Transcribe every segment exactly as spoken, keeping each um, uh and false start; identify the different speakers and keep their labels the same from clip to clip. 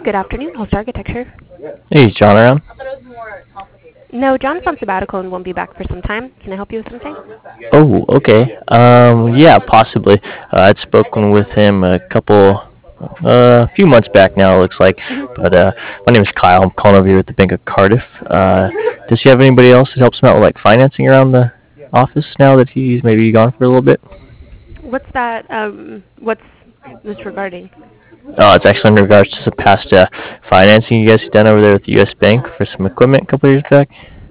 Speaker 1: Good afternoon, Host Architecture.
Speaker 2: Hey, John around?
Speaker 1: No, John's on sabbatical and won't be back for some time. Can I help you with something?
Speaker 2: Oh, okay. Um, yeah, possibly. Uh, I'd spoken with him a couple, uh, a few months back now, it looks like. But uh, my name is Kyle. I'm calling over here at the Bank of Cardiff. Uh, does he have anybody else that helps him out with like financing around the office now that he's maybe gone for a little bit?
Speaker 1: What's that? Um, what's this regarding?
Speaker 2: Oh, it's actually in regards to some past uh, financing you guys have done over there with the U S Bank for some equipment a couple years back.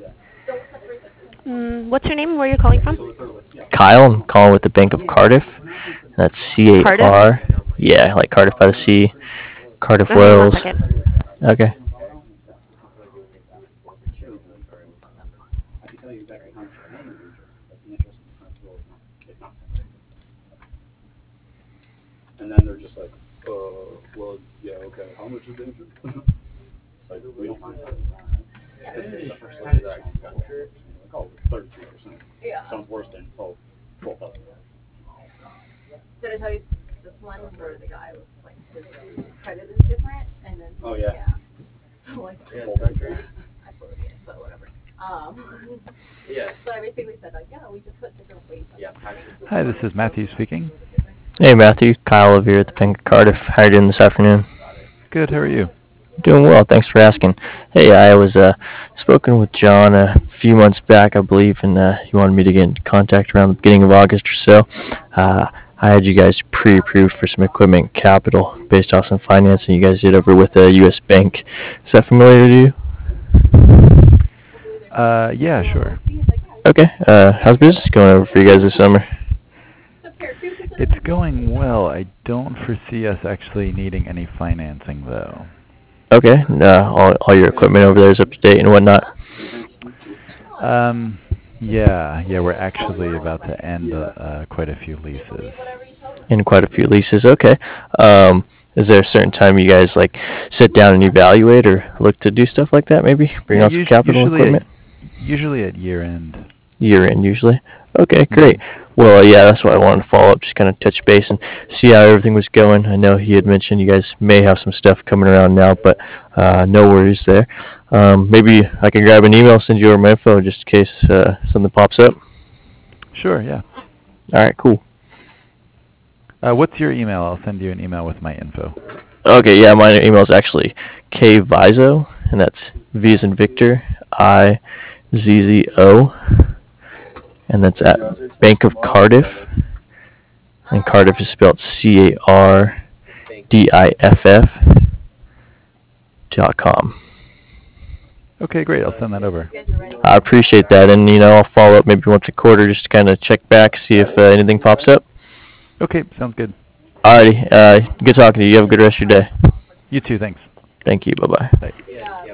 Speaker 1: Mm, what's your name and where you're calling from?
Speaker 2: Kyle, I'm calling with the Bank of Cardiff. That's C A
Speaker 1: Cardiff?
Speaker 2: R. Yeah, like Cardiff by the Sea, Cardiff,
Speaker 1: Okay, one
Speaker 2: Wales.
Speaker 1: second.
Speaker 2: Okay.
Speaker 3: Hi, this is Matthew speaking.
Speaker 2: Hey, Matthew. Kyle over here at the Bank of Cardiff. How are you doing this afternoon?
Speaker 3: Good, how are you?
Speaker 2: Doing well. Thanks for asking. Hey, I was uh, spoken with John a few months back, I believe, and uh, he wanted me to get in contact around the beginning of August or so. Uh, I had you guys pre-approved for some equipment capital based off some financing you guys did over with the U S Bank. Is that familiar to you?
Speaker 3: Uh, yeah, sure.
Speaker 2: Okay. Uh, how's business going over for you guys this summer?
Speaker 3: It's going well. I don't foresee us actually needing any financing, though.
Speaker 2: Okay. Uh, all, all your equipment over there is up to date and whatnot.
Speaker 3: Um, yeah, yeah, we're actually about to end uh, uh, quite a few leases.
Speaker 2: In quite a few leases. Okay. Um, is there a certain time you guys like sit down and evaluate or look to do stuff like that? Maybe bring
Speaker 3: Yeah,
Speaker 2: on some
Speaker 3: us-
Speaker 2: capital
Speaker 3: usually
Speaker 2: equipment.
Speaker 3: At, usually at year end.
Speaker 2: Year end usually. Okay, great. Well, yeah, that's what I wanted to follow up, just kind of touch base and see how everything was going. I know he had mentioned you guys may have some stuff coming around now, but uh, no worries there. Um, maybe I can grab an email, send you over my info, just in case uh, something pops up.
Speaker 3: Sure, yeah.
Speaker 2: All right, cool.
Speaker 3: Uh, what's your email? I'll send you an email with my info.
Speaker 2: Okay, yeah, my email is actually kvizo, and that's V as in Victor, I Z Z O, and that's at Bank of Cardiff, and Cardiff is spelled C A R D I F F dot com.
Speaker 3: Okay, great. I'll send that over.
Speaker 2: I appreciate that, and you know I'll follow up maybe once a quarter just to kind of check back, see if uh, anything pops up.
Speaker 3: Okay, sounds good.
Speaker 2: Alrighty, uh, good talking to you. You have a good rest of your day.
Speaker 3: You too, thanks.
Speaker 2: Thank you. Bye bye.
Speaker 3: Bye.